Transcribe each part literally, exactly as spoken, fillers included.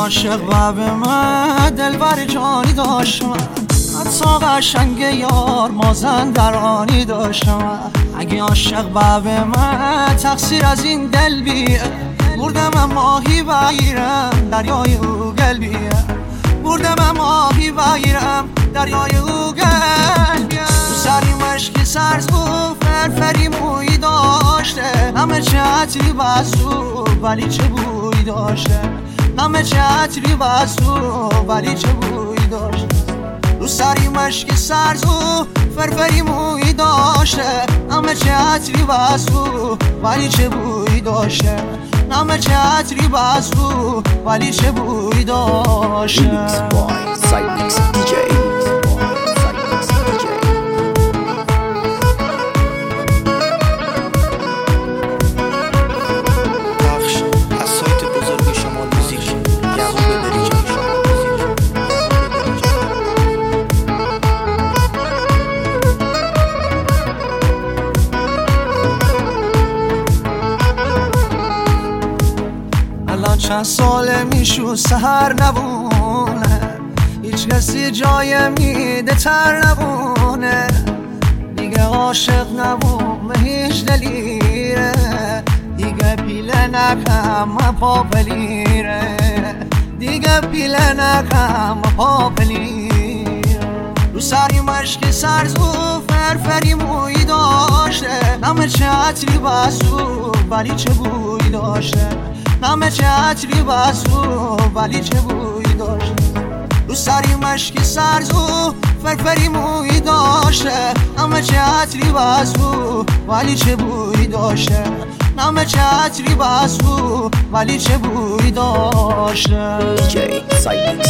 عاشق و به من دلبر جانی داشتم، حتی قشنگ یار مازندرانی داشتم. اگه عاشق و به من تقصیر از این دل بیه، بردم ماهی بگیرم دریای او گل بیه، بردم ماهی بگیرم دریای او گل بیه. تو سری مشکی سرزو فرفری موی داشته، همه چه عطری بزو ولی چه بوی داشته، همه چه عطری بزو ولی چه بوی داشته. تو سری مشکی سرزو فرفری موی داشته، همه چه عطری بزو ولی چه بوی داشته، همه چه عطری بزو ولی چه بوی داشته. Remix by Cybex دی جی. چند ساله میشو سهر نبونه، هیچ کسی جای میده تر نبونه. دیگه عاشق نبوم هیچ دلیره، دیگه پیله نکم پا پلیره، دیگه پیله نکم پا پلیره. رو سری مشکی سرزو فرفری موی داشته، همه چه عطری بزو ولی چه بوی داشته، همه چه عطری بزو ولی چه بوی داشته. رو سری مشکی سرزو فرفری موی داشته، همه چه عطری بزو ولی چه بوی داشته، همه چه عطری بزو ولی چه بوی داشته. دی جی Cybex.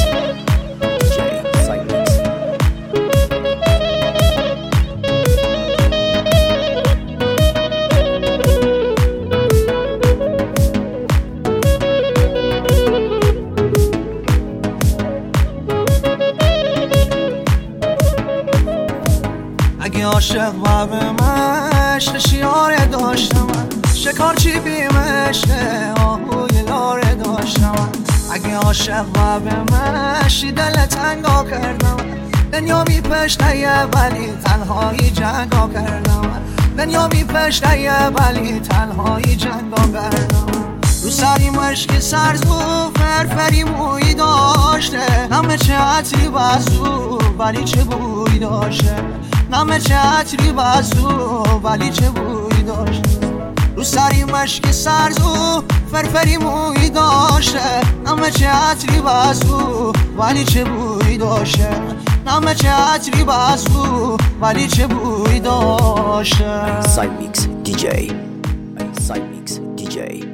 اگه عاشق و به مشت شیاره داشتم، شکارچی بیمشته آهوی لاره داشتم. اگه عاشق و به مشتی دل تنگا کردم، دنیا بی پشته ولی تنهایی جنگا کردم، دنیا بی پشته ولی تنهایی جنگا کردم. رو سری مشکی سرزو فرفری موی داشته، همه چه عطری بزو ولی چه بوی داشته، همه چه عطری بزو ولی چه بوی داشته. رو سری مشکی سرزو فرفری موی داشته، همه چه عطری بزو ولی چه بوی داشته، همه چه عطری بزو ولی چه بوی داشته. Cybex دی جی. Cybex دی جی.